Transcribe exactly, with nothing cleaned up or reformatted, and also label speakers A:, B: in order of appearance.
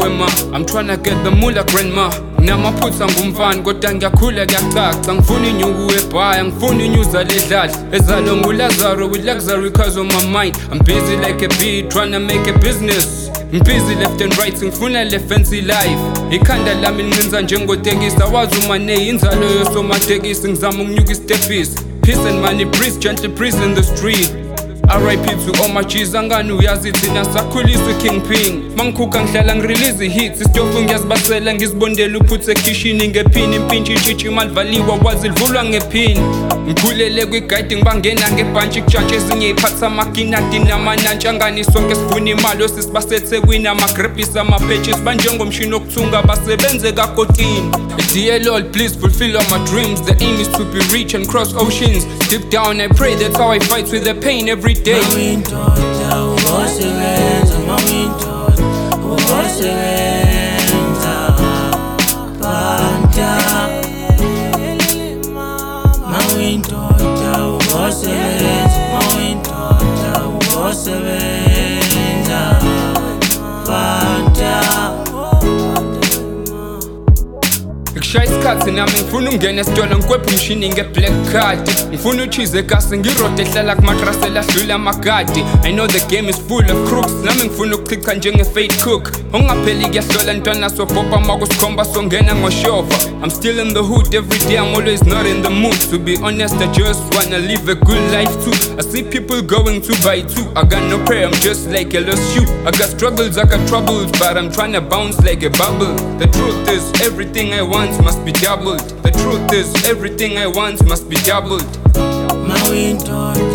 A: wema. I'm tryna get the mula grandma. Namaphutha ngumfana kodwa ngiyakhula kuyacaca. Ngifuna inyuku ebhaya, ngifuna inyuza ledlala. Ezalo nguLazaro with luxury cause on my mind. I'm busy like a bee tryna make a business. I'm busy left and right ngifuna le fancy life. Ikhanda lami lincinza njengotekisi awazi umane inzalo yosomatekisi ngizama ukunyuka istepisi. Peace and money breeze gently breeze in the street. R I P to all my G's angani uyazi thina sakhuliswa Kingpin. Mangikhuka ngihlala ngirelease hits isitofu ngiyazibasela ngizibondela uphuthe ekishini ngephini impintshi itshitshi malivaliwa wazi livulwa ngephini. Ngikhulele kwiguide ngibangena ngebhantshi kujatshe ezinye iphatha amakinati namanantshi angani sonke sifuna imali osisibasethekwini ama-graphies ama-pages banjengomshini okuthunga basebenze kakotini. Dear Lord, please fulfill all my dreams. The aim is to be rich and cross oceans. Deep down I pray, that's how I fight with the pain every day. Ngishaya isikhathi nami ngifuna ungena esitolo ngikwephe umshini nge-black card. Ngifuna uchize egasi ngirode ehlala kumatrasela ahlula amagadi. I know the game is full of crooks nami ngifuna ukuchicha njenge-fate cook. Ungapheli kuyahlola ntwana sobhopha makusikhomba songena ngoshova. I'm still in the hood every day, I'm always not in the mood. To be honest, I just wanna live a good life too. I see people going two by two. I got no prayer, I'm just like a lost shoe. I got struggles, I got troubles, but I'm trying to bounce like a bubble. The truth is, everything I want must be doubled. The truth is, everything I want must be doubled.
B: My window